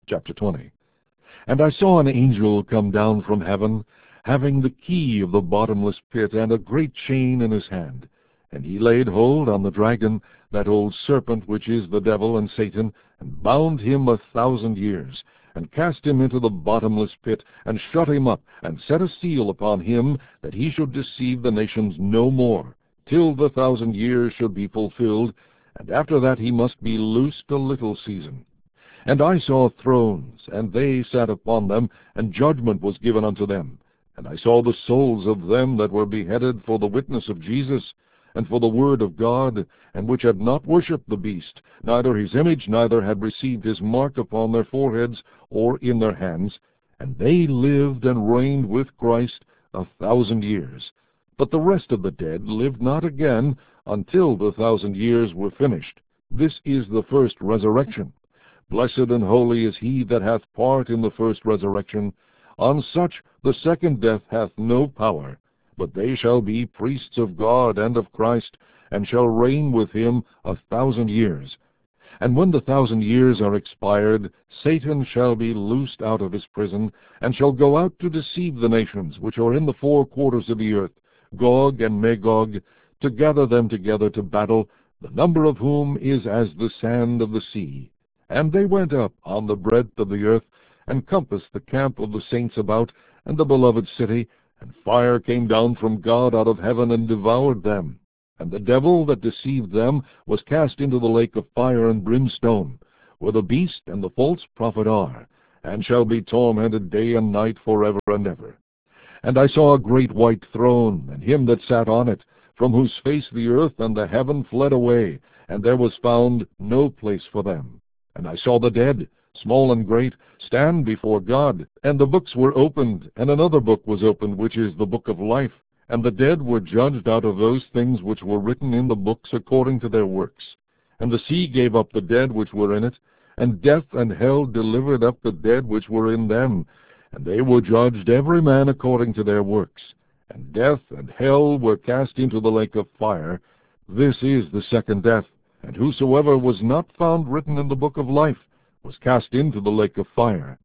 Chapter 20. And I saw an angel come down from heaven, having the key of the bottomless pit, and a great chain in his hand. And he laid hold on the dragon, that old serpent which is the devil and Satan, and bound him 1,000 years, and cast him into the bottomless pit, and shut him up, and set a seal upon him, that he should deceive the nations no more, till the 1,000 years should be fulfilled, and after that he must be loosed a little season. And I saw thrones, and they sat upon them, and judgment was given unto them. And I saw the souls of them that were beheaded for the witness of Jesus, and for the word of God, and which had not worshipped the beast, neither his image, neither had received his mark upon their foreheads or in their hands. And they lived and reigned with Christ 1,000 years. But the rest of the dead lived not again until the 1,000 years were finished. This is the first resurrection. Blessed and holy is he that hath part in the first resurrection. On such the second death hath no power, but they shall be priests of God and of Christ, and shall reign with him 1,000 years. And when the 1,000 years are expired, Satan shall be loosed out of his prison, and shall go out to deceive the nations which are in the four quarters of the earth, Gog and Magog, to gather them together to battle, the number of whom is as the sand of the sea. And they went up on the breadth of the earth, and compassed the camp of the saints about, and the beloved city, and fire came down from God out of heaven, and devoured them. And the devil that deceived them was cast into the lake of fire and brimstone, where the beast and the false prophet are, and shall be tormented day and night forever and ever. And I saw a great white throne, and him that sat on it, from whose face the earth and the heaven fled away, and there was found no place for them. And I saw the dead, small and great, stand before God, and the books were opened, and another book was opened, which is the book of life. And the dead were judged out of those things which were written in the books according to their works. And the sea gave up the dead which were in it, and death and hell delivered up the dead which were in them. And they were judged every man according to their works. And death and hell were cast into the lake of fire. This is the second death. And whosoever was not found written in the book of life was cast into the lake of fire.